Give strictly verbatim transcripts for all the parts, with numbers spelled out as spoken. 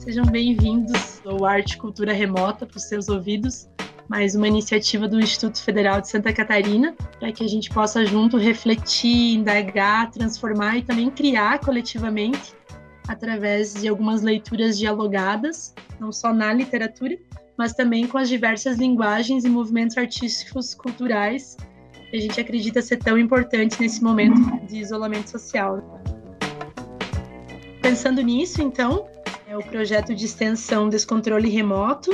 Sejam bem-vindos ao Arte e Cultura Remota para os seus ouvidos, mais uma iniciativa do Instituto Federal de Santa Catarina, para que a gente possa junto refletir, indagar, transformar e também criar coletivamente, através de algumas leituras dialogadas, não só na literatura, mas também com as diversas linguagens e movimentos artísticos culturais que a gente acredita ser tão importante nesse momento de isolamento social. Pensando nisso, então, é o projeto de extensão Descontrole Remoto.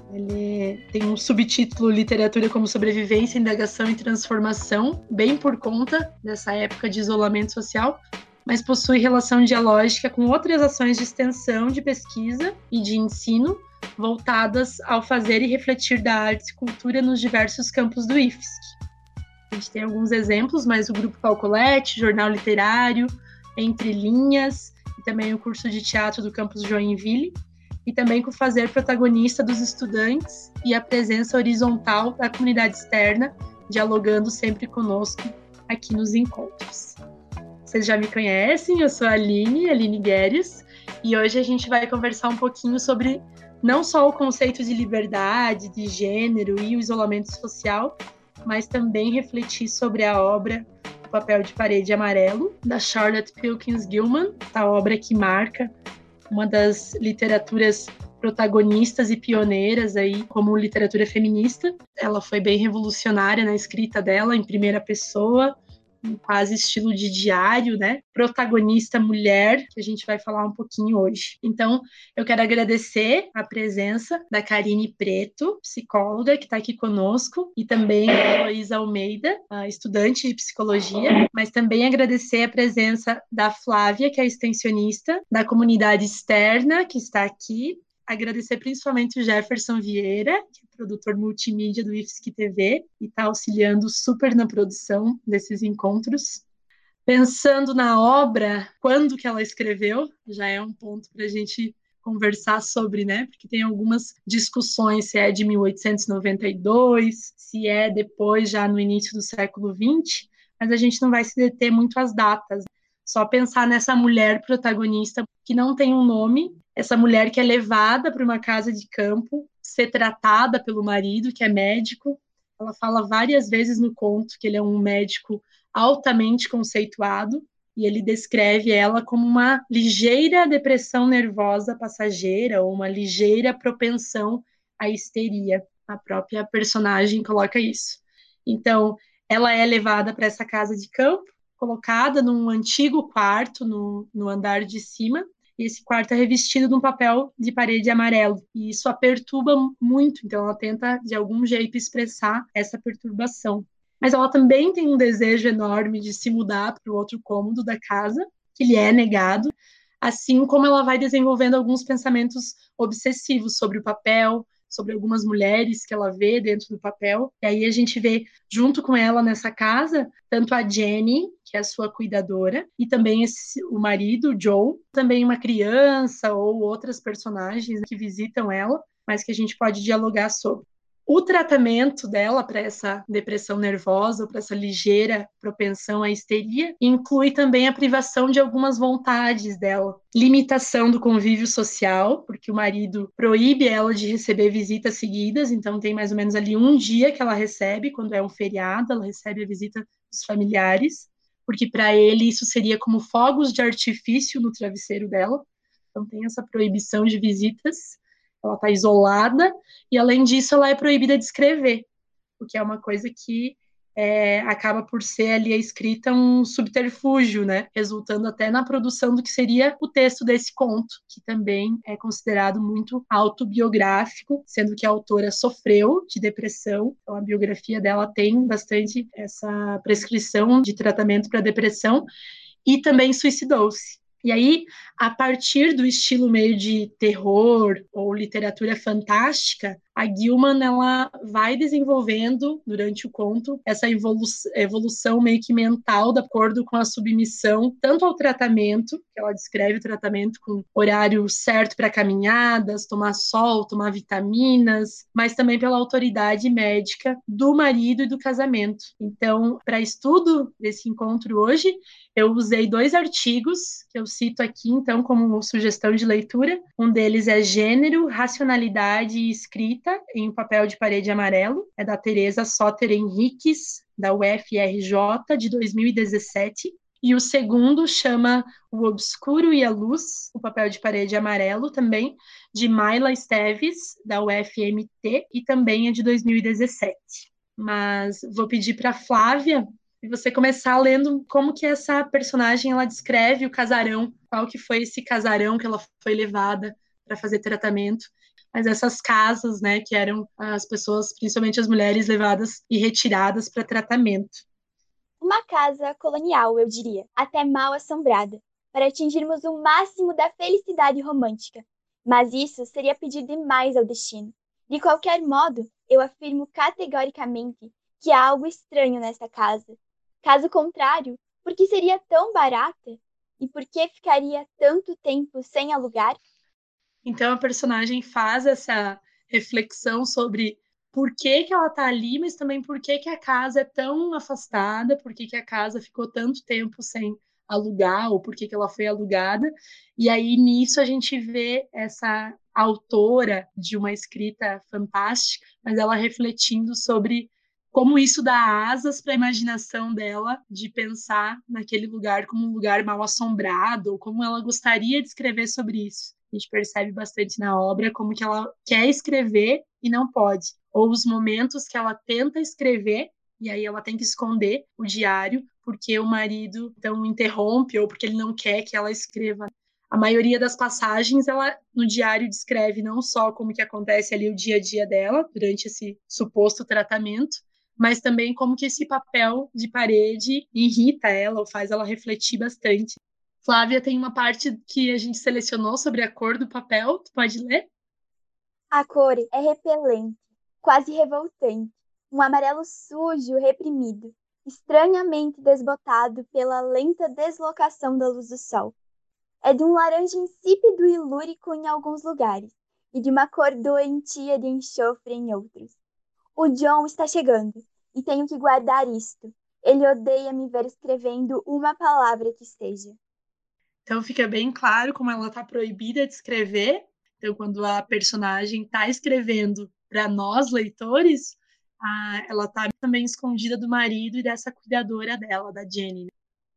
Ele tem um subtítulo Literatura como Sobrevivência, Indagação e Transformação, bem por conta dessa época de isolamento social, mas possui relação dialógica com outras ações de extensão, de pesquisa e de ensino, voltadas ao fazer e refletir da arte e cultura nos diversos campos do I F S C. A gente tem alguns exemplos, mas o Grupo Calcolete, Jornal Literário, Entre Linhas, e também o curso de teatro do campus Joinville, e também com o fazer protagonista dos estudantes e a presença horizontal da comunidade externa, dialogando sempre conosco aqui nos encontros. Vocês já me conhecem, eu sou a Aline, Aline Gueres, e hoje a gente vai conversar um pouquinho sobre não só o conceito de liberdade, de gênero e o isolamento social, mas também refletir sobre a obra O Papel de Parede Amarelo, da Charlotte Perkins Gilman, a obra que marca uma das literaturas protagonistas e pioneiras aí como literatura feminista. Ela foi bem revolucionária na escrita dela, em primeira pessoa, quase estilo de diário, né? Protagonista mulher, que a gente vai falar um pouquinho hoje. Então, eu quero agradecer a presença da Karine Preto, psicóloga, que está aqui conosco, e também a Heloísa Almeida, a estudante de psicologia, mas também agradecer a presença da Flávia, que é extensionista da comunidade externa, que está aqui. Agradecer principalmente o Jefferson Vieira, que é produtor multimídia do I F S C T V e está auxiliando super na produção desses encontros. Pensando na obra, quando que ela escreveu, já é um ponto para a gente conversar sobre, né? Porque tem algumas discussões se é de mil oitocentos e noventa e dois, se é depois, já no início do século vinte, mas a gente não vai se deter muito às datas. Só pensar nessa mulher protagonista que não tem um nome, essa mulher que é levada para uma casa de campo, ser tratada pelo marido, que é médico. Ela fala várias vezes no conto que ele é um médico altamente conceituado, e ele descreve ela como uma ligeira depressão nervosa passageira, ou uma ligeira propensão à histeria. A própria personagem coloca isso. Então, ela é levada para essa casa de campo, colocada num antigo quarto no, no andar de cima, e esse quarto é revestido de um papel de parede amarelo, e isso a perturba muito, então ela tenta de algum jeito expressar essa perturbação. Mas ela também tem um desejo enorme de se mudar para o outro cômodo da casa, que lhe é negado, assim como ela vai desenvolvendo alguns pensamentos obsessivos sobre o papel, sobre algumas mulheres que ela vê dentro do papel. E aí a gente vê, junto com ela nessa casa, tanto a Jenny, que é a sua cuidadora, e também esse, o marido, o Joe, também uma criança ou outras personagens que visitam ela, mas que a gente pode dialogar sobre. O tratamento dela para essa depressão nervosa, para essa ligeira propensão à histeria, inclui também a privação de algumas vontades dela. Limitação do convívio social, porque o marido proíbe ela de receber visitas seguidas, então tem mais ou menos ali um dia que ela recebe, quando é um feriado, ela recebe a visita dos familiares, porque para ele isso seria como fogos de artifício no travesseiro dela, então tem essa proibição de visitas. Ela está isolada e, além disso, ela é proibida de escrever, o que é uma coisa que é, acaba por ser ali a escrita um subterfúgio, né? Resultando até na produção do que seria o texto desse conto, que também é considerado muito autobiográfico, sendo que a autora sofreu de depressão, então a biografia dela tem bastante essa prescrição de tratamento para depressão, e também suicidou-se. E aí, a partir do estilo meio de terror ou literatura fantástica, a Gilman ela vai desenvolvendo durante o conto essa evolu evolução meio que mental de acordo com a submissão tanto ao tratamento, que ela descreve o tratamento com horário certo para caminhadas, tomar sol, tomar vitaminas, mas também pela autoridade médica do marido e do casamento. Então, para estudo desse encontro hoje, eu usei dois artigos que eu cito aqui, então, como sugestão de leitura. Um deles é Gênero, Racionalidade e Escrita em um papel de parede amarelo, é da Teresa Soter Henriques, da U F R J, de dois mil e dezessete. E o segundo chama O Obscuro e a Luz, o papel de parede amarelo também, de Mayla Esteves, da U F M T, e também é de dois mil e dezessete. Mas vou pedir para a Flávia e você começar lendo como que essa personagem ela descreve o casarão, qual que foi esse casarão que ela foi levada para fazer tratamento, mas essas casas, né, que eram as pessoas, principalmente as mulheres, levadas e retiradas para tratamento. Uma casa colonial, eu diria, até mal assombrada, para atingirmos o máximo da felicidade romântica. Mas isso seria pedir demais ao destino. De qualquer modo, eu afirmo categoricamente que há algo estranho nesta casa. Caso contrário, por que seria tão barata? E por que ficaria tanto tempo sem alugar? Então a personagem faz essa reflexão sobre por que, que ela está ali, mas também por que, que a casa é tão afastada, por que, que a casa ficou tanto tempo sem alugar, ou por que, que ela foi alugada. E aí nisso a gente vê essa autora de uma escrita fantástica, mas ela refletindo sobre como isso dá asas para a imaginação dela de pensar naquele lugar como um lugar mal assombrado, ou como ela gostaria de escrever sobre isso. A gente percebe bastante na obra como que ela quer escrever e não pode, ou os momentos que ela tenta escrever e aí ela tem que esconder o diário porque o marido então interrompe ou porque ele não quer que ela escreva. A maioria das passagens ela no diário descreve não só como que acontece ali o dia a dia dela durante esse suposto tratamento, mas também como que esse papel de parede irrita ela ou faz ela refletir bastante. Flávia, tem uma parte que a gente selecionou sobre a cor do papel, tu pode ler? A cor é repelente, quase revoltante, um amarelo sujo, reprimido, estranhamente desbotado pela lenta deslocação da luz do sol. É de um laranja insípido e lúrico em alguns lugares, e de uma cor doentia de enxofre em outros. O John está chegando, e tenho que guardar isto. Ele odeia me ver escrevendo uma palavra que esteja. Então fica bem claro como ela está proibida de escrever. Então, quando a personagem está escrevendo para nós, leitores, a, ela está também escondida do marido e dessa cuidadora dela, da Jenny.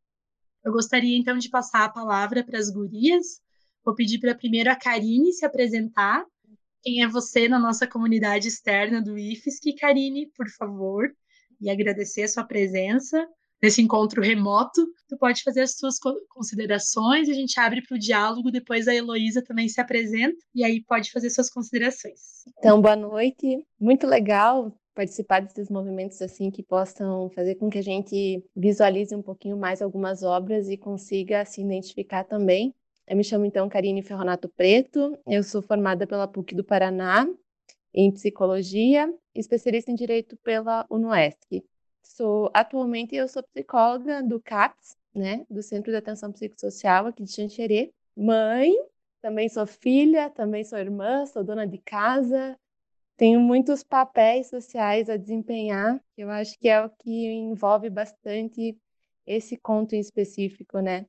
Eu gostaria, então, de passar a palavra para as gurias. Vou pedir para primeiro a Karine se apresentar. Quem é você na nossa comunidade externa do I F S C, Karine, por favor, e agradecer a sua presença nesse encontro remoto. Tu pode fazer as suas considerações, a gente abre para o diálogo, depois a Heloísa também se apresenta, e aí pode fazer suas considerações. Então, boa noite. Muito legal participar desses movimentos assim que possam fazer com que a gente visualize um pouquinho mais algumas obras e consiga se identificar também. Eu me chamo então Karine Ferronato Preto, eu sou formada pela P U C do Paraná em psicologia, especialista em direito pela UNOESC. Sou atualmente eu sou psicóloga do CAPS, né, do Centro de Atenção Psicossocial aqui de Xanxerê, mãe, também sou filha, também sou irmã, sou dona de casa. Tenho muitos papéis sociais a desempenhar, que eu acho que é o que envolve bastante esse conto em específico, né?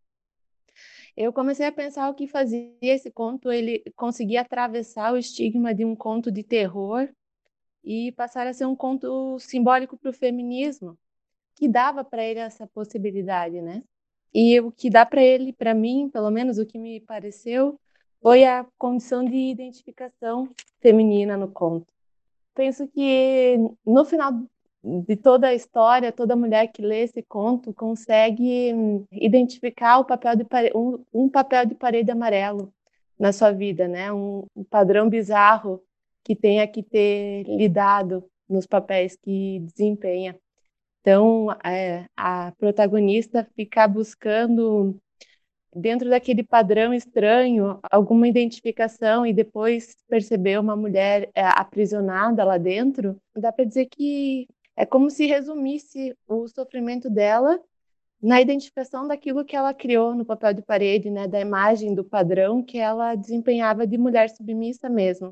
Eu comecei a pensar o que fazia esse conto, ele conseguir atravessar o estigma de um conto de terror e passar a ser um conto simbólico para o feminismo, que dava para ele essa possibilidade, né? E o que dá para ele, para mim, pelo menos o que me pareceu, foi a condição de identificação feminina no conto. Penso que no final de toda a história, toda mulher que lê esse conto consegue hum, identificar o papel de pare... um, um papel de parede amarelo na sua vida, né? Um, um padrão bizarro que tenha que ter lidado nos papéis que desempenha. Então, é, a protagonista fica buscando dentro daquele padrão estranho, alguma identificação e depois perceber uma mulher é, aprisionada lá dentro, dá para dizer que é como se resumisse o sofrimento dela na identificação daquilo que ela criou no papel de parede, né, da imagem do padrão que ela desempenhava de mulher submissa mesmo.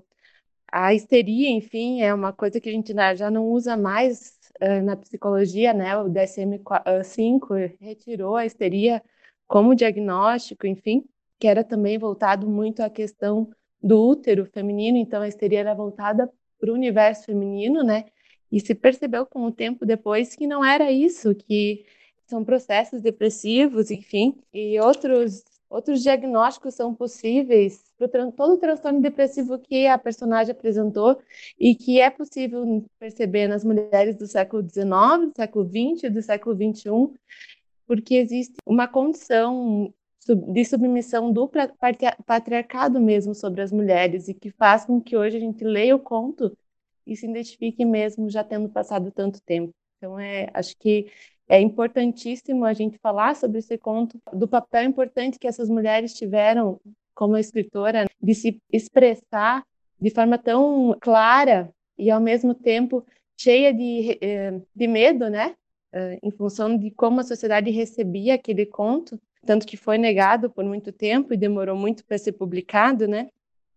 A histeria, enfim, é uma coisa que a gente já não usa mais uh, na psicologia, né? O D S M cinco retirou a histeria como diagnóstico, enfim, que era também voltado muito à questão do útero feminino, então a histeria era voltada para o universo feminino, né? E se percebeu com o tempo depois que não era isso, que são processos depressivos, enfim, e outros outros diagnósticos são possíveis para todo o transtorno depressivo que a personagem apresentou e que é possível perceber nas mulheres do século dezenove, do século vinte e do século vinte e um, porque existe uma condição de submissão do patriarcado mesmo sobre as mulheres e que faz com que hoje a gente leia o conto e se identifique mesmo já tendo passado tanto tempo. Então, é, acho que é importantíssimo a gente falar sobre esse conto, do papel importante que essas mulheres tiveram como escritora, de se expressar de forma tão clara e, ao mesmo tempo, cheia de, de medo, né? Em função de como a sociedade recebia aquele conto, tanto que foi negado por muito tempo e demorou muito para ser publicado, né?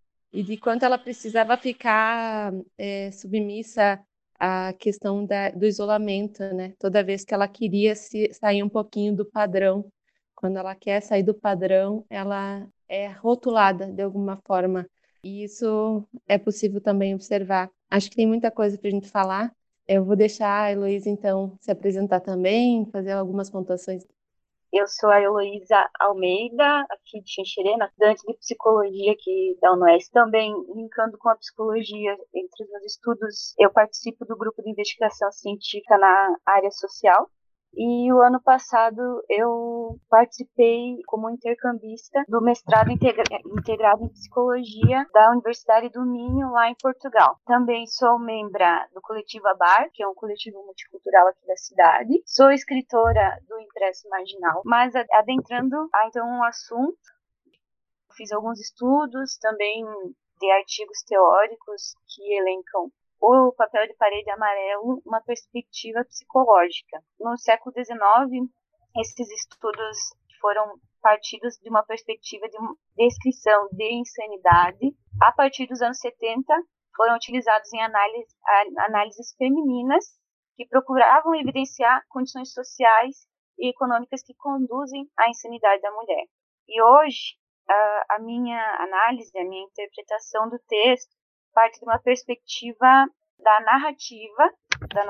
E de quanto ela precisava ficar é, submissa à questão da, do isolamento, né? Toda vez que ela queria se, sair um pouquinho do padrão. Quando ela quer sair do padrão, ela é rotulada de alguma forma. E isso é possível também observar. Acho que tem muita coisa para a gente falar. Eu vou deixar a Heloísa, então, se apresentar também, fazer algumas pontuações. Eu sou a Heloísa Almeida, aqui de Xanxerê, estudante de psicologia aqui da UNOES. Também, linkando com a psicologia, entre os meus estudos, eu participo do grupo de investigação científica na área social. E o ano passado eu participei como intercambista do mestrado integra- integrado em psicologia da Universidade do Minho, lá em Portugal. Também sou membra do coletivo ABAR, que é um coletivo multicultural aqui da cidade. Sou escritora do Impresso Marginal. Mas adentrando a então um assunto, fiz alguns estudos também de artigos teóricos que elencam o papel de parede amarelo, uma perspectiva psicológica. No século dezenove, esses estudos foram partidos de uma perspectiva de descrição de insanidade. A partir dos anos setenta, foram utilizados em análise, análises femininas que procuravam evidenciar condições sociais e econômicas que conduzem à insanidade da mulher. E hoje, a minha análise, a minha interpretação do texto parte de uma perspectiva da narrativa da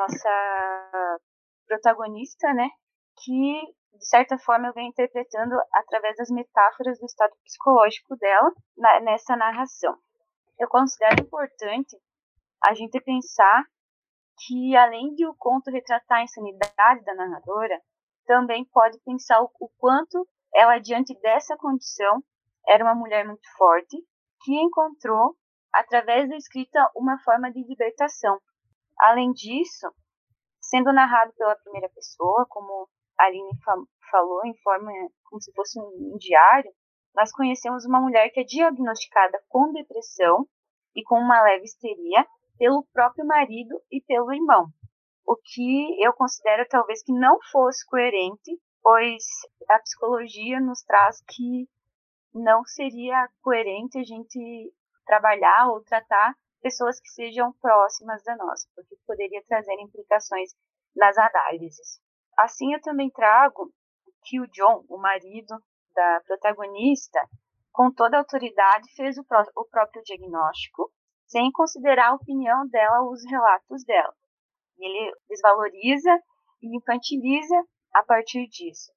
nossa protagonista, né, que, de certa forma, eu venho interpretando através das metáforas do estado psicológico dela na, nessa narração. Eu considero importante a gente pensar que, além de o conto retratar a insanidade da narradora, também pode pensar o, o quanto ela, diante dessa condição, era uma mulher muito forte, que encontrou, através da escrita, uma forma de libertação. Além disso, sendo narrado pela primeira pessoa, como a Aline fa- falou, em forma como se fosse um, um diário, nós conhecemos uma mulher que é diagnosticada com depressão e com uma leve histeria pelo próprio marido e pelo irmão, o que eu considero talvez que não fosse coerente, pois a psicologia nos traz que não seria coerente a gente trabalhar ou tratar pessoas que sejam próximas da nós, porque poderia trazer implicações nas análises. Assim, eu também trago que o John, o marido da protagonista, com toda a autoridade, fez o, pró- o próprio diagnóstico, sem considerar a opinião dela ou os relatos dela. Ele desvaloriza e infantiliza a partir disso.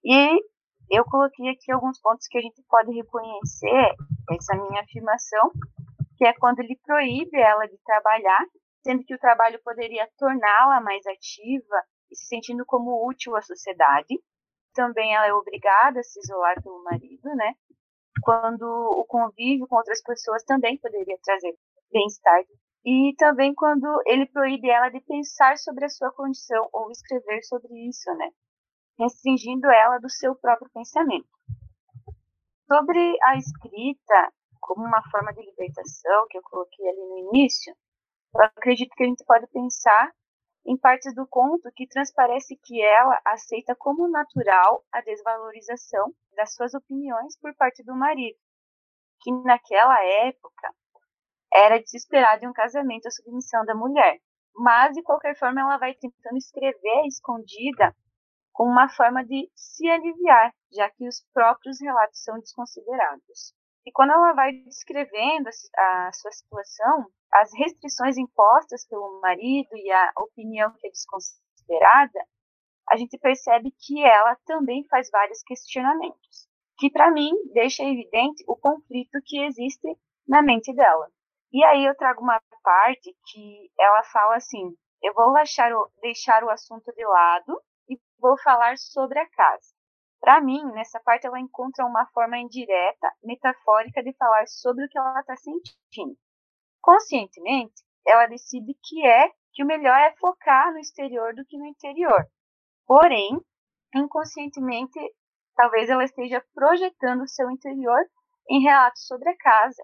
E eu coloquei aqui alguns pontos que a gente pode reconhecer essa minha afirmação, que é quando ele proíbe ela de trabalhar, sendo que o trabalho poderia torná-la mais ativa e se sentindo como útil à sociedade. Também ela é obrigada a se isolar pelo marido, né? Quando o convívio com outras pessoas também poderia trazer bem-estar. E também quando ele proíbe ela de pensar sobre a sua condição ou escrever sobre isso, né? Restringindo ela do seu próprio pensamento. Sobre a escrita como uma forma de libertação, que eu coloquei ali no início, eu acredito que a gente pode pensar em partes do conto que transparece que ela aceita como natural a desvalorização das suas opiniões por parte do marido, que naquela época era desesperado em um casamento a submissão da mulher. Mas, de qualquer forma, ela vai tentando escrever escondida como uma forma de se aliviar, já que os próprios relatos são desconsiderados. E quando ela vai descrevendo a sua situação, as restrições impostas pelo marido e a opinião que é desconsiderada, a gente percebe que ela também faz vários questionamentos, que para mim deixa evidente o conflito que existe na mente dela. E aí eu trago uma parte que ela fala assim: eu vou deixar o, deixar o assunto de lado e vou falar sobre a casa. Para mim, nessa parte, ela encontra uma forma indireta, metafórica de falar sobre o que ela está sentindo. Conscientemente, ela decide que é que o melhor é focar no exterior do que no interior. Porém, inconscientemente, talvez ela esteja projetando o seu interior em relatos sobre a casa.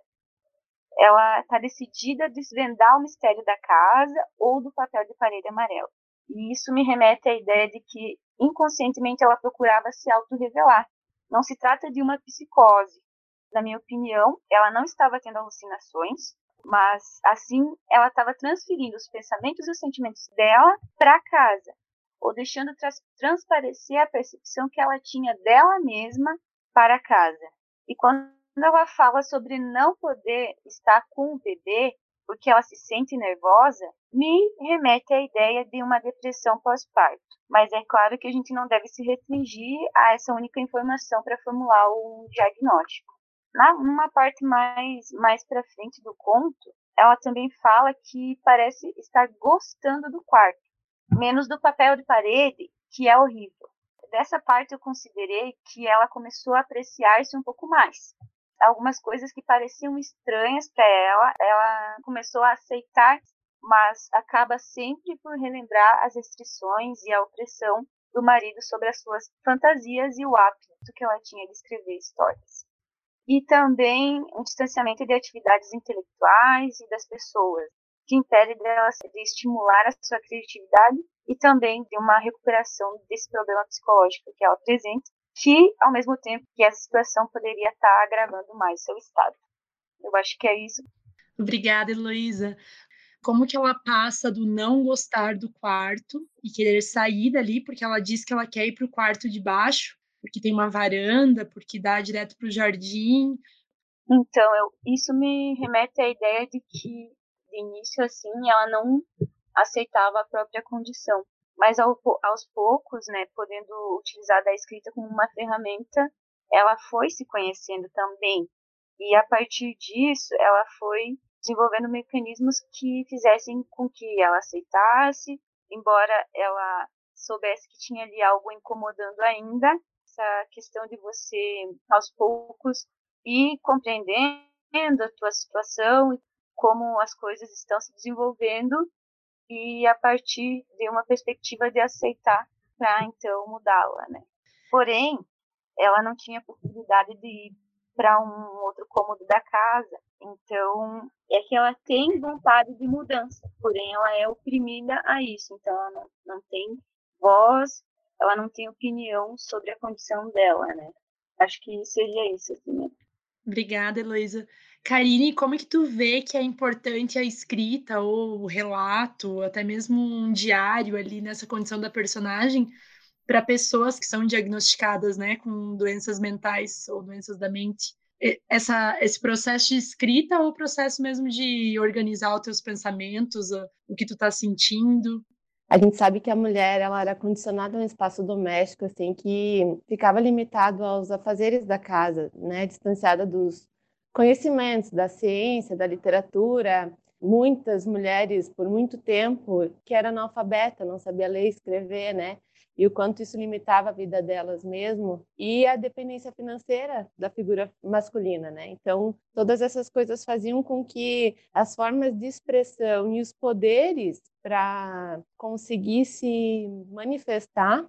Ela está decidida a desvendar o mistério da casa ou do papel de parede amarelo. E isso me remete à ideia de que, inconscientemente, ela procurava se autorrevelar. Não se trata de uma psicose. Na minha opinião, ela não estava tendo alucinações, mas, assim, ela estava transferindo os pensamentos e os sentimentos dela para casa, ou deixando trans- transparecer a percepção que ela tinha dela mesma para casa. E quando ela fala sobre não poder estar com o bebê porque ela se sente nervosa, me remete à ideia de uma depressão pós-parto. Mas é claro que a gente não deve se restringir a essa única informação para formular um diagnóstico. Na, numa parte mais, mais para frente do conto, ela também fala que parece estar gostando do quarto, menos do papel de parede, que é horrível. Dessa parte eu considerei que ela começou a apreciar-se um pouco mais. Algumas coisas que pareciam estranhas para ela, ela começou a aceitar, mas acaba sempre por relembrar as restrições e a opressão do marido sobre as suas fantasias e o hábito que ela tinha de escrever histórias. E também um distanciamento de atividades intelectuais e das pessoas, que impede dela de estimular a sua criatividade e também de uma recuperação desse problema psicológico que ela apresenta, que, ao mesmo tempo que essa situação poderia estar agravando mais seu estado. Eu acho que é isso. Obrigada, Heloísa. Como que ela passa do não gostar do quarto e querer sair dali, porque ela diz que ela quer ir para o quarto de baixo, porque tem uma varanda, porque dá direto para o jardim. Então, eu, isso me remete à ideia de que, de início, assim, ela não aceitava a própria condição. Mas ao, aos poucos, né, podendo utilizar da escrita como uma ferramenta, ela foi se conhecendo também. E a partir disso, ela foi desenvolvendo mecanismos que fizessem com que ela aceitasse, embora ela soubesse que tinha ali algo incomodando ainda, essa questão de você, aos poucos, ir compreendendo a tua situação e como as coisas estão se desenvolvendo, e a partir de uma perspectiva de aceitar para então mudá-la, né? Porém, ela não tinha possibilidade de ir para um outro cômodo da casa, então é que ela tem vontade de mudança, porém ela é oprimida a isso, então ela não, não tem voz, ela não tem opinião sobre a condição dela, né? Acho que seria isso, assim, né? Obrigada, Heloísa. Karine, como é que tu vê que é importante a escrita ou o relato, ou até mesmo um diário ali nessa condição da personagem para pessoas que são diagnosticadas, né, com doenças mentais ou doenças da mente? Essa, esse processo de escrita ou o processo mesmo de organizar os teus pensamentos, o que tu tá sentindo? A gente sabe que a mulher ela era condicionada a um espaço doméstico assim que ficava limitado aos afazeres da casa, né, distanciada dos conhecimentos da ciência, da literatura. Muitas mulheres por muito tempo que eram analfabetas, não sabia ler e escrever, né? E o quanto isso limitava a vida delas mesmo e a dependência financeira da figura masculina, né? Então, todas essas coisas faziam com que as formas de expressão e os poderes para conseguir se manifestar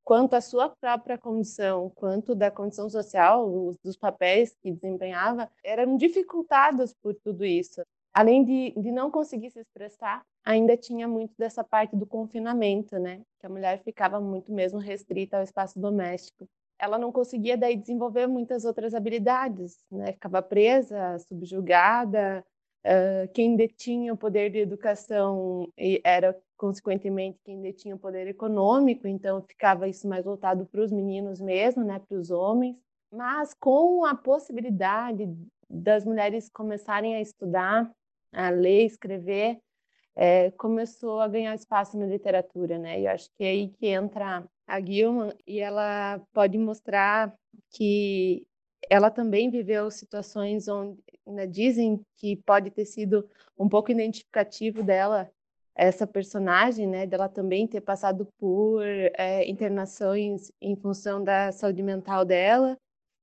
quanto à sua própria condição, quanto da condição social, os, dos papéis que desempenhava, eram dificultados por tudo isso. Além de, de não conseguir se expressar, ainda tinha muito dessa parte do confinamento, né? Que a mulher ficava muito mesmo restrita ao espaço doméstico. Ela não conseguia daí desenvolver muitas outras habilidades, né? Ficava presa, subjugada. Uh, quem detinha o poder de educação era, consequentemente, quem detinha o poder econômico, então ficava isso mais voltado para os meninos mesmo, né? Para os homens. Mas com a possibilidade das mulheres começarem a estudar, a ler, escrever, é, começou a ganhar espaço na literatura, né? E eu acho que é aí que entra a Gilman e ela pode mostrar que ela também viveu situações onde, né, dizem que pode ter sido um pouco identificativo dela, essa personagem, né? Dela também ter passado por é, internações em função da saúde mental dela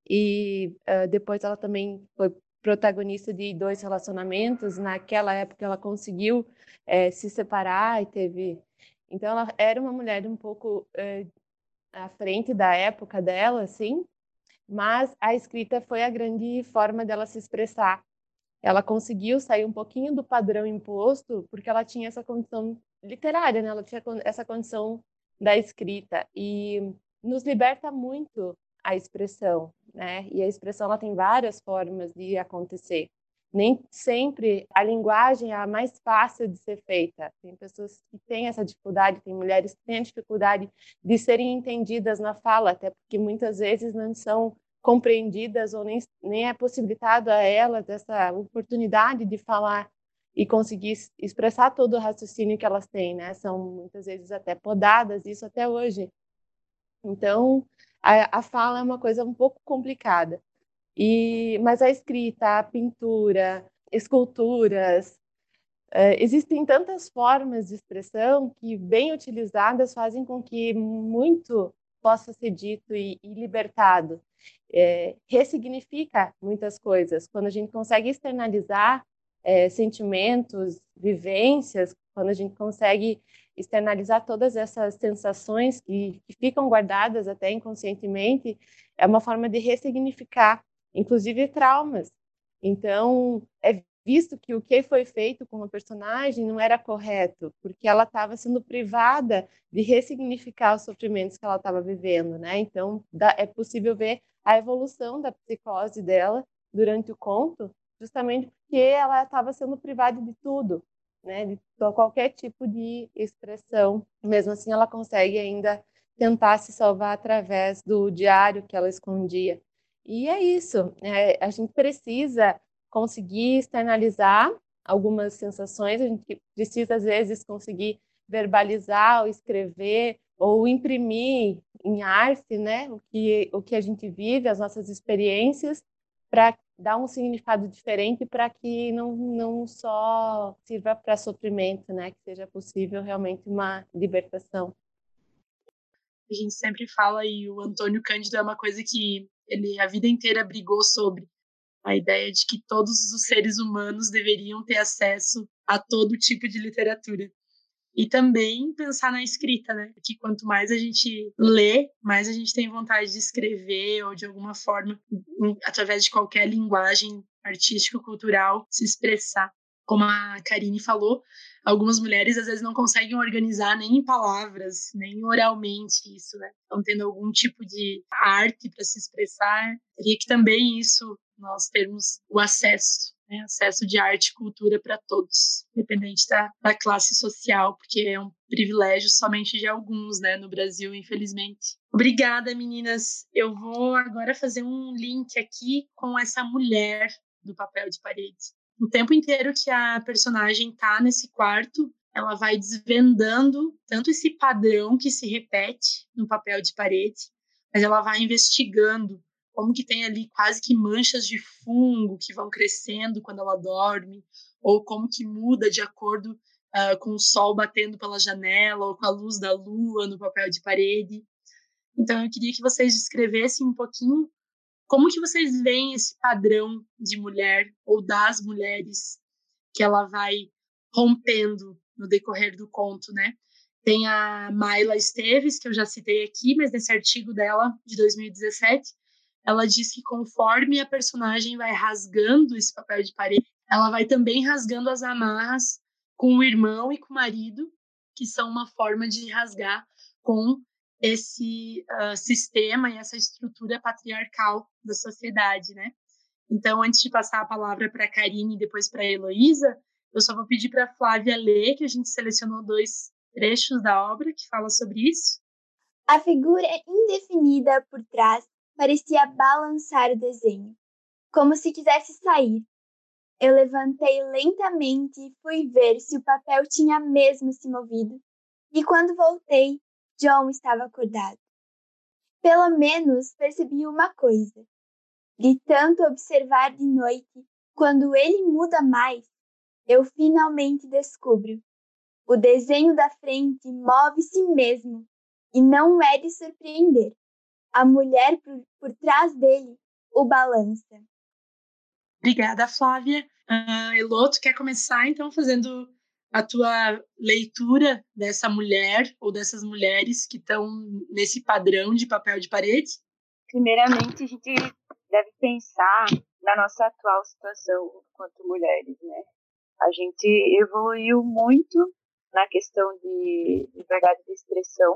e uh, depois ela também foi protagonista de dois relacionamentos. Naquela época ela conseguiu é, se separar e teve... Então ela era uma mulher um pouco é, à frente da época dela, assim, mas a escrita foi a grande forma dela se expressar. Ela conseguiu sair um pouquinho do padrão imposto porque ela tinha essa condição literária, né? Ela tinha essa condição da escrita e nos liberta muito a expressão, né? E a expressão ela tem várias formas de acontecer. Nem sempre a linguagem é a mais fácil de ser feita. Tem pessoas que têm essa dificuldade, tem mulheres que têm a dificuldade de serem entendidas na fala, até porque muitas vezes não são compreendidas ou nem, nem é possibilitado a elas essa oportunidade de falar e conseguir expressar todo o raciocínio que elas têm, né? São muitas vezes até podadas, isso até hoje. Então, a, a fala é uma coisa um pouco complicada. E, mas a escrita, a pintura, esculturas, uh, existem tantas formas de expressão que, bem utilizadas, fazem com que muito possa ser dito e, e libertado. É, ressignifica muitas coisas. Quando a gente consegue externalizar é, sentimentos, vivências, quando a gente consegue externalizar todas essas sensações que, que ficam guardadas até inconscientemente, é uma forma de ressignificar, inclusive traumas. Então, é visto que o que foi feito com a personagem não era correto, porque ela estava sendo privada de ressignificar os sofrimentos que ela estava vivendo, né? Então, dá, é possível ver a evolução da psicose dela durante o conto, justamente porque ela estava sendo privada de tudo, né? De qualquer tipo de expressão. Mesmo assim, ela consegue ainda tentar se salvar através do diário que ela escondia. E é isso, é, a gente precisa conseguir externalizar algumas sensações, a gente precisa, às vezes, conseguir verbalizar ou escrever ou imprimir em arte, né, o que, o que a gente vive, as nossas experiências, para dar um significado diferente, para que não, não só sirva para sofrimento, né, que seja possível realmente uma libertação. A gente sempre fala, e o Antônio Cândido é uma coisa que ele a vida inteira brigou sobre, a ideia de que todos os seres humanos deveriam ter acesso a todo tipo de literatura. E também pensar na escrita, né? Porque quanto mais a gente lê, mais a gente tem vontade de escrever ou de alguma forma, através de qualquer linguagem artístico-cultural, se expressar. Como a Karine falou, algumas mulheres às vezes não conseguem organizar nem em palavras, nem oralmente isso, né? Estão tendo algum tipo de arte para se expressar. Teria que também isso nós termos o acesso. Né, acesso de arte e cultura para todos, independente da, da classe social, porque é um privilégio somente de alguns, né, no Brasil, infelizmente. Obrigada, meninas. Eu vou agora fazer um link aqui com essa mulher do papel de parede. O tempo inteiro que a personagem está nesse quarto, ela vai desvendando tanto esse padrão que se repete no papel de parede, mas ela vai investigando como que tem ali quase que manchas de fungo que vão crescendo quando ela dorme, ou como que muda de acordo uh, com o sol batendo pela janela, ou com a luz da lua no papel de parede. Então eu queria que vocês descrevessem um pouquinho como que vocês veem esse padrão de mulher, ou das mulheres, que ela vai rompendo no decorrer do conto, né? Tem a Mayla Esteves, que eu já citei aqui, mas nesse artigo dela, de dois mil e dezessete, ela diz que conforme a personagem vai rasgando esse papel de parede, ela vai também rasgando as amarras com o irmão e com o marido, que são uma forma de rasgar com esse uh, sistema e essa estrutura patriarcal da sociedade, né? Então, antes de passar a palavra para a Karine e depois para a Heloísa, eu só vou pedir para a Flávia ler, que a gente selecionou dois trechos da obra que fala sobre isso. A figura indefinida por trás parecia balançar o desenho, como se quisesse sair. Eu levantei lentamente e fui ver se o papel tinha mesmo se movido. E quando voltei, John estava acordado. Pelo menos percebi uma coisa. De tanto observar de noite, quando ele muda mais, eu finalmente descubro. O desenho da frente move-se mesmo, e não é de surpreender. A mulher por, por trás dele o balança. Obrigada, Flávia. Uh, Elô, tu quer começar, então, fazendo a tua leitura dessa mulher ou dessas mulheres que estão nesse padrão de papel de parede? Primeiramente, a gente deve pensar na nossa atual situação enquanto mulheres, né? A gente evoluiu muito na questão de liberdade de expressão.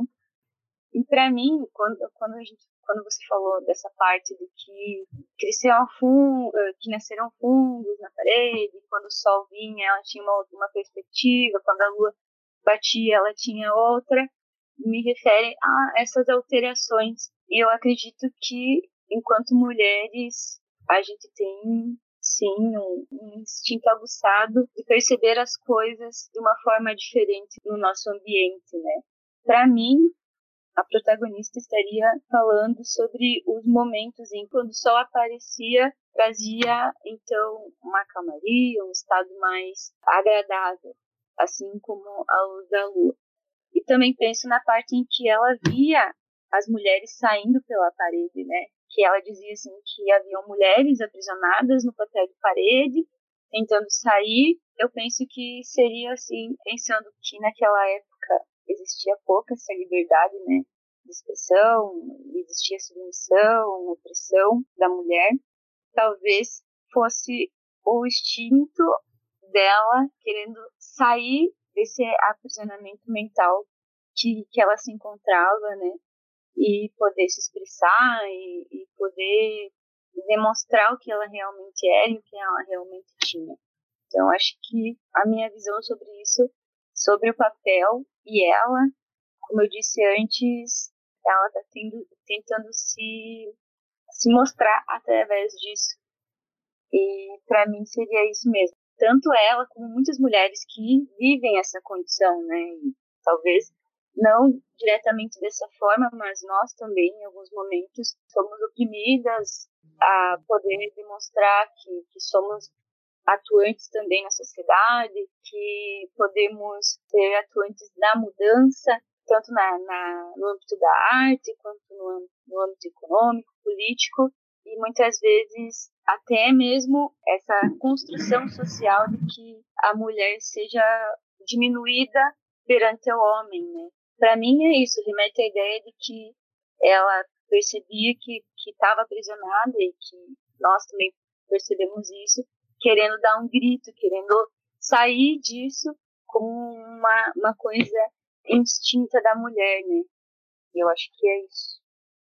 E para mim, quando, quando, a gente, quando você falou dessa parte de que cresceram fun, que nasceram fungos na parede, quando o sol vinha, ela tinha uma, uma perspectiva, quando a lua batia, ela tinha outra, me refere a essas alterações. E eu acredito que, enquanto mulheres, a gente tem, sim, um, um instinto aguçado de perceber as coisas de uma forma diferente no nosso ambiente, né? Para mim, a protagonista estaria falando sobre os momentos em que quando o sol aparecia, trazia, então, uma calmaria, um estado mais agradável, assim como a luz da lua. E também penso na parte em que ela via as mulheres saindo pela parede, né? Que ela dizia, assim, que haviam mulheres aprisionadas no papel de parede, tentando sair. Eu penso que seria, assim, pensando que naquela época existia pouca essa liberdade, né, de expressão, existia submissão, opressão da mulher. Talvez fosse o instinto dela querendo sair desse aprisionamento mental que, que ela se encontrava, né, e poder se expressar e, e poder demonstrar o que ela realmente era e o que ela realmente tinha. Então, acho que a minha visão sobre isso, sobre o papel e ela, como eu disse antes, ela está tentando se, se mostrar através disso. E para mim seria isso mesmo. Tanto ela como muitas mulheres que vivem essa condição, né? E talvez não diretamente dessa forma, mas nós também, em alguns momentos, somos oprimidas a poder demonstrar que, que somos atuantes também na sociedade, que podemos ser atuantes na mudança, tanto na, na, no âmbito da arte, quanto no, no âmbito econômico, político, e muitas vezes até mesmo essa construção social de que a mulher seja diminuída perante o homem, né? Para mim é isso, remete à ideia de que ela percebia que estava aprisionada e que nós também percebemos isso, querendo dar um grito, querendo sair disso como uma, uma coisa instinta da mulher, né? E eu acho que é isso.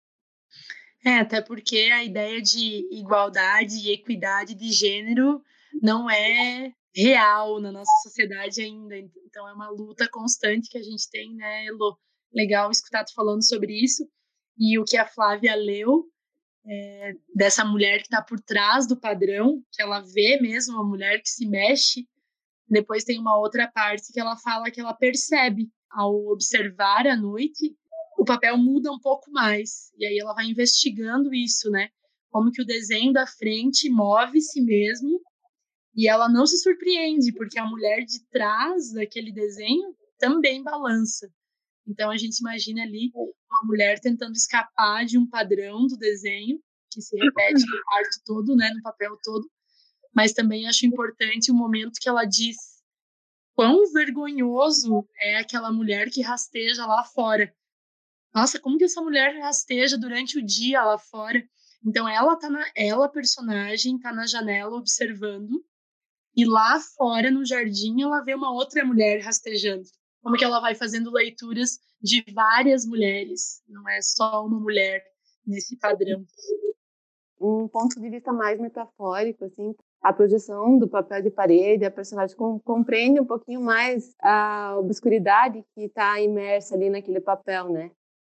É, até porque a ideia de igualdade e equidade de gênero não é real na nossa sociedade ainda. Então, é uma luta constante que a gente tem, né, Elô? Legal escutar tu falando sobre isso. E o que a Flávia leu, é, dessa mulher que está por trás do padrão, que ela vê mesmo a mulher que se mexe. Depois tem uma outra parte que ela fala que ela percebe, ao observar à noite, o papel muda um pouco mais. E aí ela vai investigando isso, né? Como que o desenho da frente move-se mesmo. E ela não se surpreende, porque a mulher de trás daquele desenho também balança. Então a gente imagina ali uma mulher tentando escapar de um padrão do desenho, que se repete no quarto todo, né? No papel todo. Mas também acho importante o momento que ela diz quão vergonhoso é aquela mulher que rasteja lá fora. Nossa, como que essa mulher rasteja durante o dia lá fora? Então ela tá na, ela personagem tá na janela observando e lá fora no jardim ela vê uma outra mulher rastejando. Como que ela vai fazendo leituras de várias mulheres, não é só uma mulher nesse padrão. Um ponto de vista mais metafórico, assim, a projeção do papel de parede, a personagem com, compreende um pouquinho mais a obscuridade que está imersa ali naquele papel, né?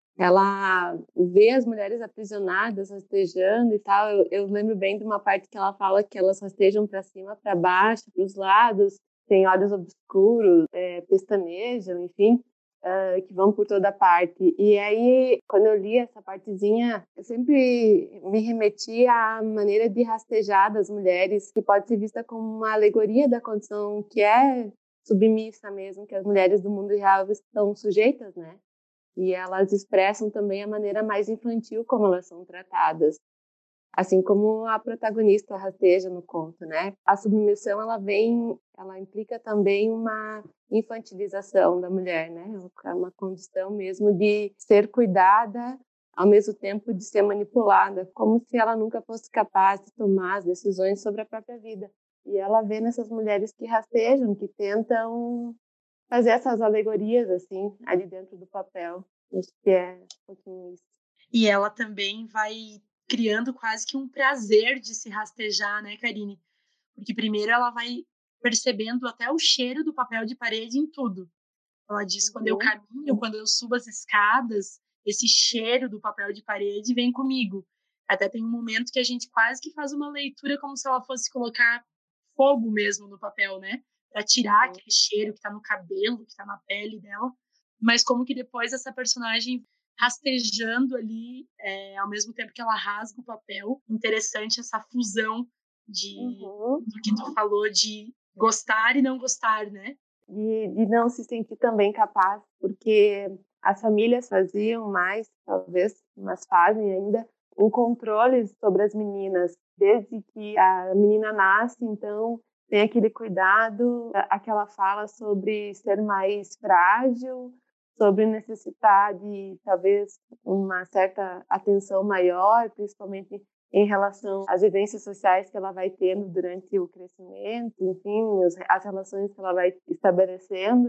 Ela vê as mulheres aprisionadas, rastejando e tal. Eu, eu lembro bem de uma parte que ela fala que elas rastejam para cima, para baixo, para os lados, têm olhos obscuros, é, pestanejam, enfim, uh, que vão por toda parte. E aí, quando eu li essa partezinha, eu sempre me remeti à maneira de rastejar das mulheres, que pode ser vista como uma alegoria da condição que é submissa mesmo, que as mulheres do mundo real estão sujeitas, né? E elas expressam também a maneira mais infantil como elas são tratadas, assim como a protagonista rasteja no conto, né? A submissão, ela vem, ela implica também uma infantilização da mulher, né? É uma condição mesmo de ser cuidada, ao mesmo tempo de ser manipulada, como se ela nunca fosse capaz de tomar as decisões sobre a própria vida. E ela vê nessas mulheres que rastejam, que tentam fazer essas alegorias, assim, ali dentro do papel. Acho que é um pouquinho isso. E ela também vai criando quase que um prazer de se rastejar, né, Karine? Porque primeiro ela vai percebendo até o cheiro do papel de parede em tudo. Ela diz, quando eu caminho, quando eu subo as escadas, esse cheiro do papel de parede vem comigo. Até tem um momento que a gente quase que faz uma leitura como se ela fosse colocar fogo mesmo no papel, né? Para tirar uhum. aquele cheiro que tá no cabelo, que tá na pele dela. Mas como que depois essa personagem rastejando ali, é, ao mesmo tempo que ela rasga o papel. Interessante essa fusão de, uhum. do que tu falou de gostar e não gostar, né? De, de não se sentir também capaz, porque as famílias faziam mais, talvez, mas fazem ainda, um controle sobre as meninas, desde que a menina nasce, então tem aquele cuidado, aquela fala sobre ser mais frágil, sobre necessitar de, talvez, uma certa atenção maior, principalmente em relação às vivências sociais que ela vai tendo durante o crescimento, enfim, as relações que ela vai estabelecendo.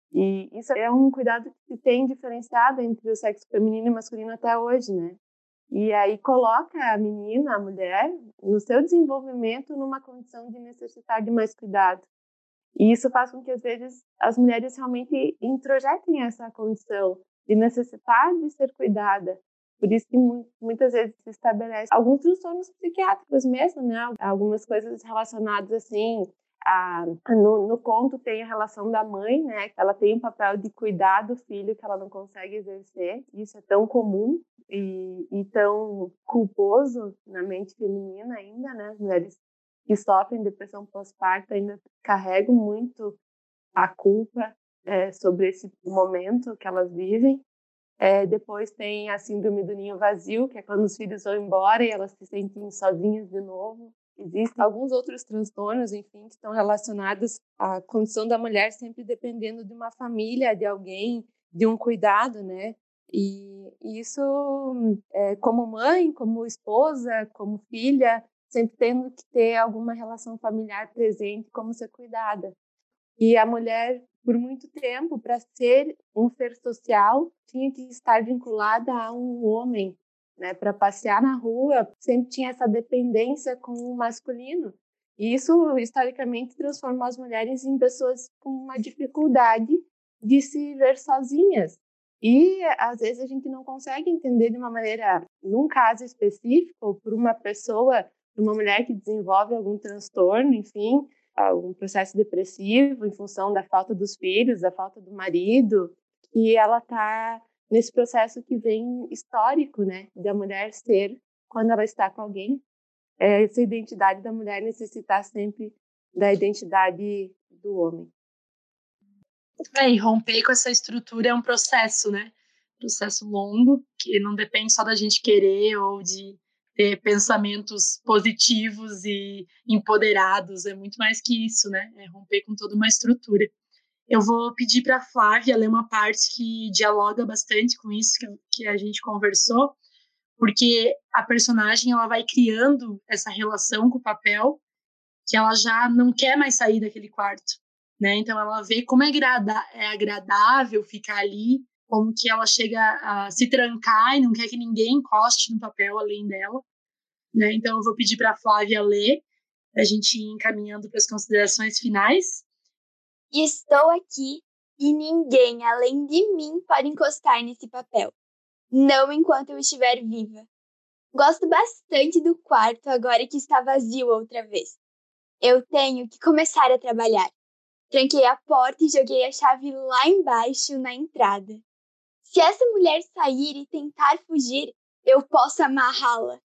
E isso é um cuidado que tem diferenciado entre o sexo feminino e masculino até hoje, né? E aí coloca a menina, a mulher, no seu desenvolvimento numa condição de necessitar de mais cuidado. E isso faz com que, às vezes, as mulheres realmente introjetem essa condição de necessitar de ser cuidada. Por isso que muitas vezes se estabelece alguns transtornos psiquiátricos mesmo, né? Algumas coisas relacionadas, assim, a, no, no conto tem a relação da mãe, né? Ela tem o papel de cuidar do filho que ela não consegue exercer. Isso é tão comum e, e tão culposo na mente feminina ainda, né? As mulheres que sofrem depressão pós-parto ainda carregam muito a culpa é, sobre esse momento que elas vivem. É, depois tem a síndrome do ninho vazio, que é quando os filhos vão embora e elas se sentem sozinhas de novo. Existem alguns outros transtornos, enfim, que estão relacionados à condição da mulher sempre dependendo de uma família, de alguém, de um cuidado, né? E isso, é, como mãe, como esposa, como filha, sempre tendo que ter alguma relação familiar presente, como ser cuidada. E a mulher, por muito tempo, para ser um ser social, tinha que estar vinculada a um homem, né? Para passear na rua, sempre tinha essa dependência com o masculino. E isso, historicamente, transformou as mulheres em pessoas com uma dificuldade de se ver sozinhas. E, às vezes, a gente não consegue entender de uma maneira, num caso específico, por uma pessoa, uma mulher que desenvolve algum transtorno, enfim, algum processo depressivo em função da falta dos filhos, da falta do marido, e ela está nesse processo que vem histórico, né, da mulher ser, quando ela está com alguém, é, essa identidade da mulher necessitar sempre da identidade do homem. É, e romper com essa estrutura é um processo, né? Processo longo, que não depende só da gente querer ou de ter pensamentos positivos e empoderados, é muito mais que isso, né? É romper com toda uma estrutura. Eu vou pedir para a Flávia ler uma parte que dialoga bastante com isso que, que a gente conversou, porque a personagem ela vai criando essa relação com o papel que ela já não quer mais sair daquele quarto, né? Então ela vê como é, agrada- é agradável ficar ali, como que ela chega a se trancar e não quer que ninguém encoste no papel além dela, né? Então eu vou pedir para a Flávia ler, a gente ir encaminhando para as considerações finais. Estou aqui e ninguém além de mim pode encostar nesse papel. Não enquanto eu estiver viva. Gosto bastante do quarto agora que está vazio outra vez. Eu tenho que começar a trabalhar. Tranquei a porta e joguei a chave lá embaixo na entrada. Se essa mulher sair e tentar fugir, eu posso amarrá-la.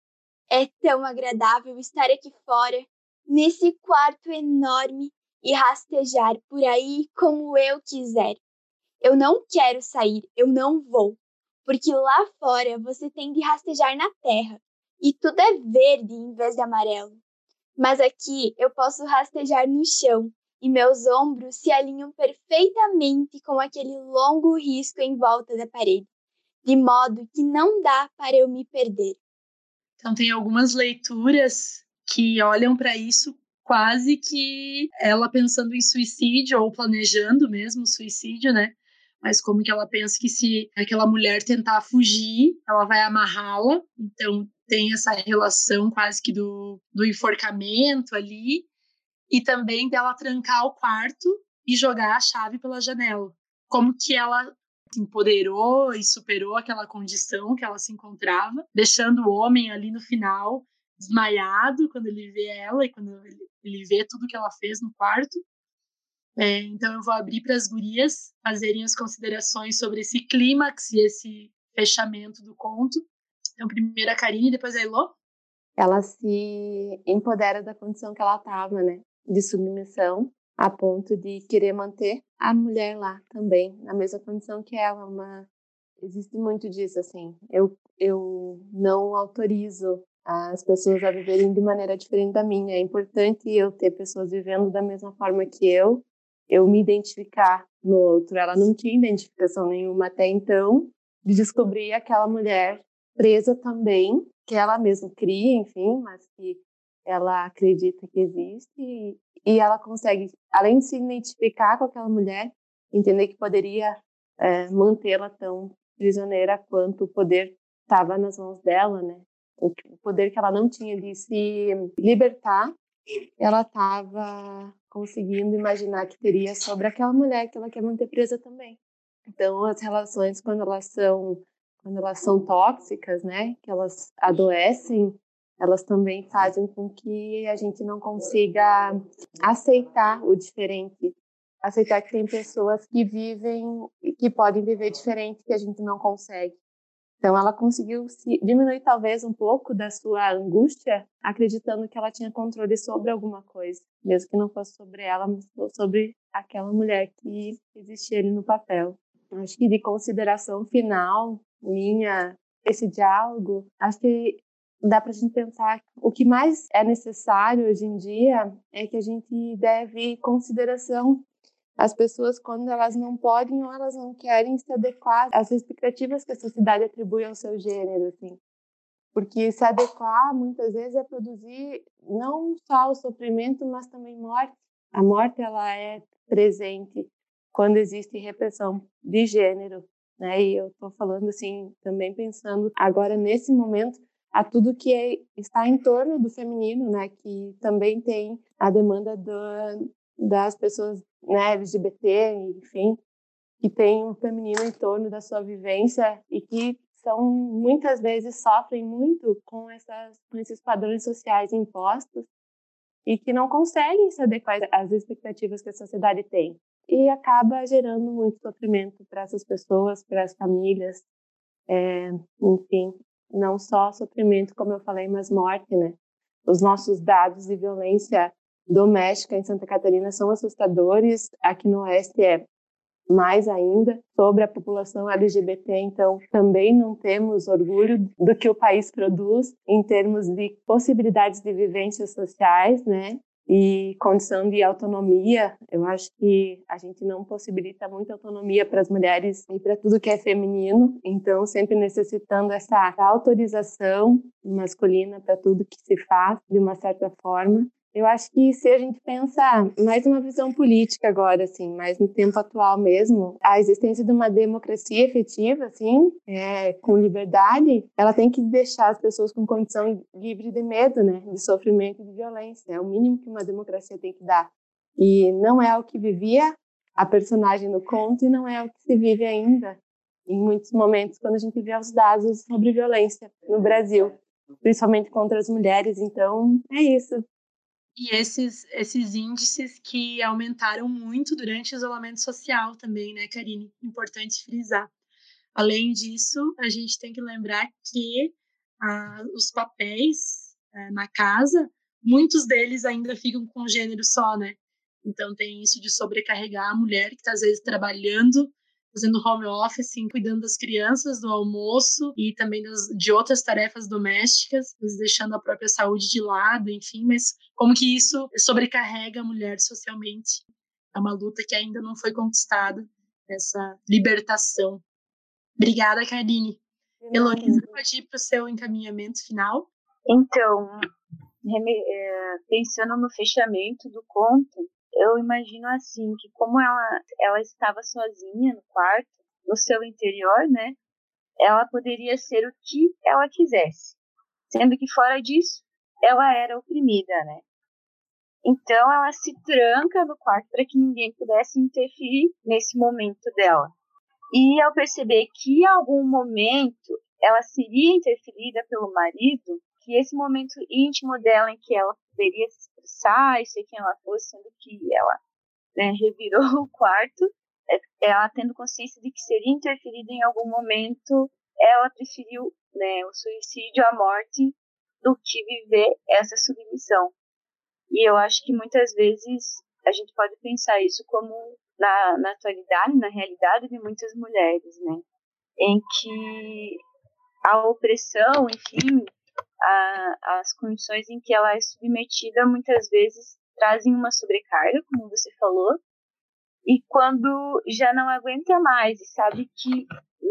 É tão agradável estar aqui fora, nesse quarto enorme, e rastejar por aí como eu quiser. Eu não quero sair, eu não vou, porque lá fora você tem de rastejar na terra, e tudo é verde em vez de amarelo. Mas aqui eu posso rastejar no chão, e meus ombros se alinham perfeitamente com aquele longo risco em volta da parede, de modo que não dá para eu me perder. Então tem algumas leituras que olham para isso quase que ela pensando em suicídio ou planejando mesmo o suicídio, né? Mas como que ela pensa que se aquela mulher tentar fugir, ela vai amarrá-la. Então tem essa relação quase que do, do enforcamento ali e também dela trancar o quarto e jogar a chave pela janela. Como que ela se empoderou e superou aquela condição que ela se encontrava, deixando o homem ali no final desmaiado quando ele vê ela e quando ele, ele vê tudo que ela fez no quarto. É, então eu vou abrir para as gurias fazerem as considerações sobre esse clímax e esse fechamento do conto. Então primeiro a Karine e depois a Elô. Ela se empodera da condição que ela estava, né? De submissão, a ponto de querer manter a mulher lá também, na mesma condição que ela. Uma... Existe muito disso, assim. Eu, eu não autorizo as pessoas a viverem de maneira diferente da minha. É importante eu ter pessoas vivendo da mesma forma que eu, eu me identificar no outro. Ela não tinha identificação nenhuma até então, de descobrir aquela mulher presa também, que ela mesma cria, enfim, mas que ela acredita que existe, e, e ela consegue, além de se identificar com aquela mulher, entender que poderia é, mantê-la tão prisioneira quanto o poder estava nas mãos dela, né? O poder que ela não tinha de se libertar, ela estava conseguindo imaginar que teria sobre aquela mulher que ela quer manter presa também. Então, as relações, quando elas são, quando elas são tóxicas, né, que elas adoecem, elas também fazem com que a gente não consiga aceitar o diferente, aceitar que tem pessoas que vivem, que podem viver diferente, que a gente não consegue. Então, ela conseguiu se diminuir talvez um pouco da sua angústia, acreditando que ela tinha controle sobre alguma coisa, mesmo que não fosse sobre ela, mas sobre aquela mulher que existia ali no papel. Acho que de consideração final minha, esse diálogo, acho que dá para a gente pensar o que mais é necessário hoje em dia é que a gente deve consideração as pessoas quando elas não podem ou elas não querem se adequar às expectativas que a sociedade atribui ao seu gênero, assim. Porque se adequar, muitas vezes, é produzir não só o sofrimento, mas também morte. A morte, ela é presente quando existe repressão de gênero, né? E eu estou falando, assim, também pensando agora, nesse momento, a tudo que é, está em torno do feminino, né? Que também tem a demanda do, das pessoas, né, L G B T, enfim, que tem o feminino em torno da sua vivência e que são, muitas vezes, sofrem muito com, essas, com esses padrões sociais impostos e que não conseguem se adequar às expectativas que a sociedade tem. E acaba gerando muito sofrimento para essas pessoas, para as famílias, é, enfim, não só sofrimento, como eu falei, mas morte, né? Os nossos dados de violência doméstica em Santa Catarina são assustadores, aqui no Oeste é mais ainda, sobre a população L G B T, então também não temos orgulho do que o país produz em termos de possibilidades de vivências sociais, né? e condição de autonomia. Eu acho que a gente não possibilita muita autonomia para as mulheres e para tudo que é feminino, então sempre necessitando essa autorização masculina para tudo que se faz, de uma certa forma. Eu acho que se a gente pensar mais uma visão política agora, assim, mais no tempo atual mesmo, a existência de uma democracia efetiva, assim, é, com liberdade, ela tem que deixar as pessoas com condição livre de medo, né, de sofrimento e de violência. É o mínimo que uma democracia tem que dar. E não é o que vivia a personagem no conto e não é o que se vive ainda em muitos momentos quando a gente vê os dados sobre violência no Brasil, principalmente contra as mulheres. Então, é isso. E esses, esses índices que aumentaram muito durante o isolamento social também, né, Karine? Importante frisar. Além disso, a gente tem que lembrar que ah, os papéis ah, na casa, muitos deles ainda ficam com gênero só, né? Então tem isso de sobrecarregar a mulher que está às vezes trabalhando, fazendo home office, assim, cuidando das crianças, do almoço e também das, de outras tarefas domésticas, deixando a própria saúde de lado, enfim, mas como que isso sobrecarrega a mulher socialmente? É uma luta que ainda não foi conquistada, essa libertação. Obrigada, Karine. Heloísa, pode ir para o seu encaminhamento final? Então, pensando no fechamento do conto, eu imagino assim, que como ela, ela estava sozinha no quarto, no seu interior, né, ela poderia ser o que ela quisesse, sendo que fora disso, ela era oprimida, né. Então, ela se tranca no quarto para que ninguém pudesse interferir nesse momento dela. E ao perceber que em algum momento ela seria interferida pelo marido, que esse momento íntimo dela em que ela poderia se expressar e ser quem ela fosse, sendo que ela, né, revirou o quarto, ela tendo consciência de que seria interferida em algum momento, ela preferiu, né, o suicídio à morte do que viver essa submissão. E eu acho que muitas vezes a gente pode pensar isso como na, na atualidade, na realidade de muitas mulheres, né? Em que a opressão, enfim, a, as condições em que ela é submetida muitas vezes trazem uma sobrecarga, como você falou, e quando já não aguenta mais e sabe que,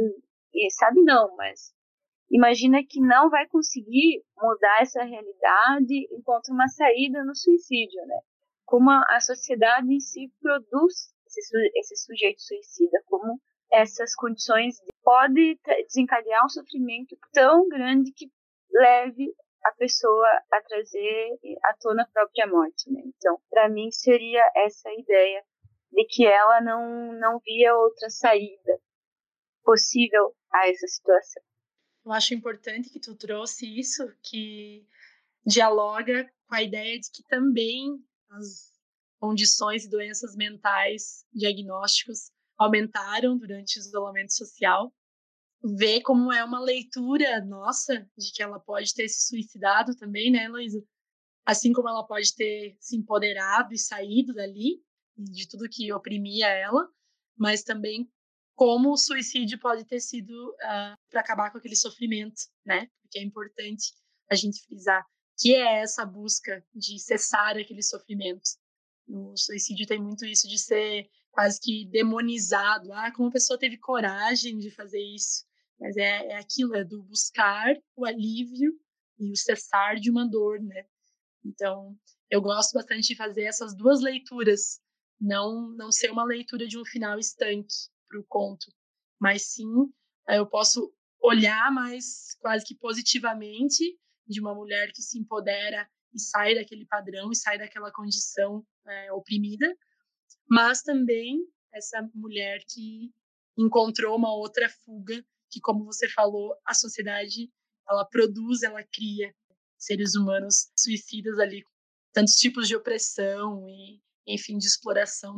e sabe não, mas imagina que não vai conseguir mudar essa realidade, encontra uma saída no suicídio, né? Como a, a sociedade em si produz esse, esse sujeito suicida, como essas condições pode desencadear um sofrimento tão grande que leve a pessoa a trazer à tona a própria morte, né? Então, para mim seria essa ideia de que ela não não via outra saída possível a essa situação. Eu acho importante que tu trouxe isso, que dialoga com a ideia de que também as condições e doenças mentais, diagnósticos, aumentaram durante o isolamento social. Ver como é uma leitura nossa de que ela pode ter se suicidado também, né, Heloísa? Assim como ela pode ter se empoderado e saído dali, de tudo que oprimia ela, mas também como o suicídio pode ter sido uh, para acabar com aquele sofrimento, né? Porque é importante a gente frisar que é essa busca de cessar aquele sofrimento. O suicídio tem muito isso de ser quase que demonizado. Ah, como a pessoa teve coragem de fazer isso. Mas é, é aquilo, é do buscar o alívio e o cessar de uma dor, né? Então, eu gosto bastante de fazer essas duas leituras. Não, não ser uma leitura de um final estanque para o conto, mas sim, eu posso olhar mais quase que positivamente de uma mulher que se empodera e sai daquele padrão e sai daquela condição é, oprimida, mas também essa mulher que encontrou uma outra fuga, que, como você falou, a sociedade ela produz, ela cria seres humanos suicidas ali, tantos tipos de opressão e, enfim, de exploração.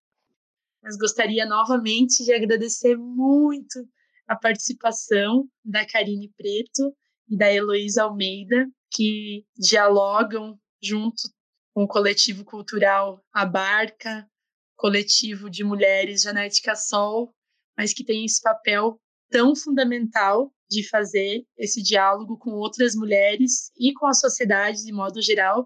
Mas gostaria novamente de agradecer muito a participação da Karine Preto e da Heloísa Almeida, que dialogam junto com o coletivo cultural Abarca, coletivo de mulheres Genética Sol, mas que tem esse papel tão fundamental de fazer esse diálogo com outras mulheres e com a sociedade de modo geral,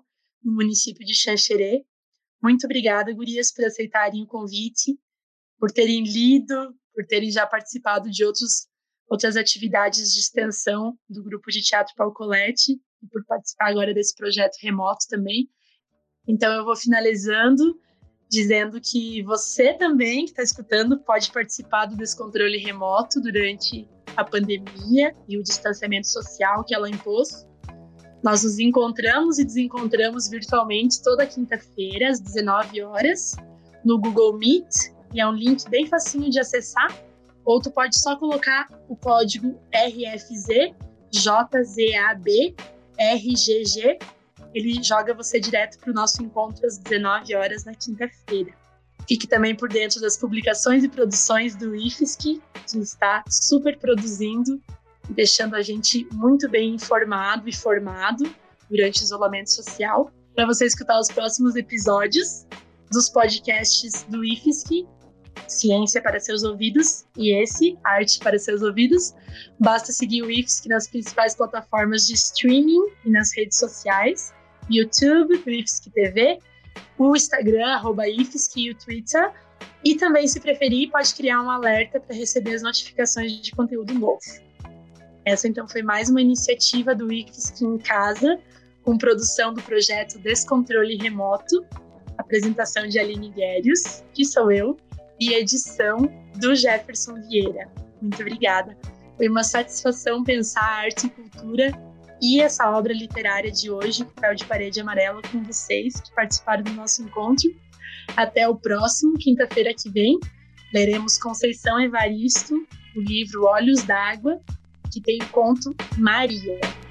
no município de Xanxerê. Muito obrigada, gurias, por aceitarem o convite, por terem lido, por terem já participado de outros, outras atividades de extensão do grupo de teatro Paucolete e por participar agora desse projeto remoto também. Então, eu vou finalizando dizendo que você também, que está escutando, pode participar do descontrole remoto durante a pandemia e o distanciamento social que ela impôs. Nós nos encontramos e desencontramos virtualmente toda quinta-feira, às dezenove horas, no Google Meet, e é um link bem facinho de acessar, ou tu pode só colocar o código R F Z J Z A B R G G, ele joga você direto para o nosso encontro às dezenove horas na quinta-feira. Fique também por dentro das publicações e produções do I F S C, que está super produzindo e deixando a gente muito bem informado e formado durante o isolamento social. Para você escutar os próximos episódios dos podcasts do I F S C, Ciência para seus ouvidos, e esse, Arte para seus ouvidos, basta seguir o I F S C nas principais plataformas de streaming e nas redes sociais, YouTube, o I F S C T V, o Instagram, arroba I F S C, e o Twitter. E também, se preferir, pode criar um alerta para receber as notificações de conteúdo novo. Essa, então, foi mais uma iniciativa do I F S C em casa, com produção do projeto Descontrole Remoto, apresentação de Aline Guérios, que sou eu, e edição do Jefferson Vieira. Muito obrigada. Foi uma satisfação pensar a arte e cultura e essa obra literária de hoje, Papel de Parede Amarelo, com vocês que participaram do nosso encontro. Até o próximo, quinta-feira que vem, leremos Conceição Evaristo, o livro Olhos d'Água, que tem o conto Maria.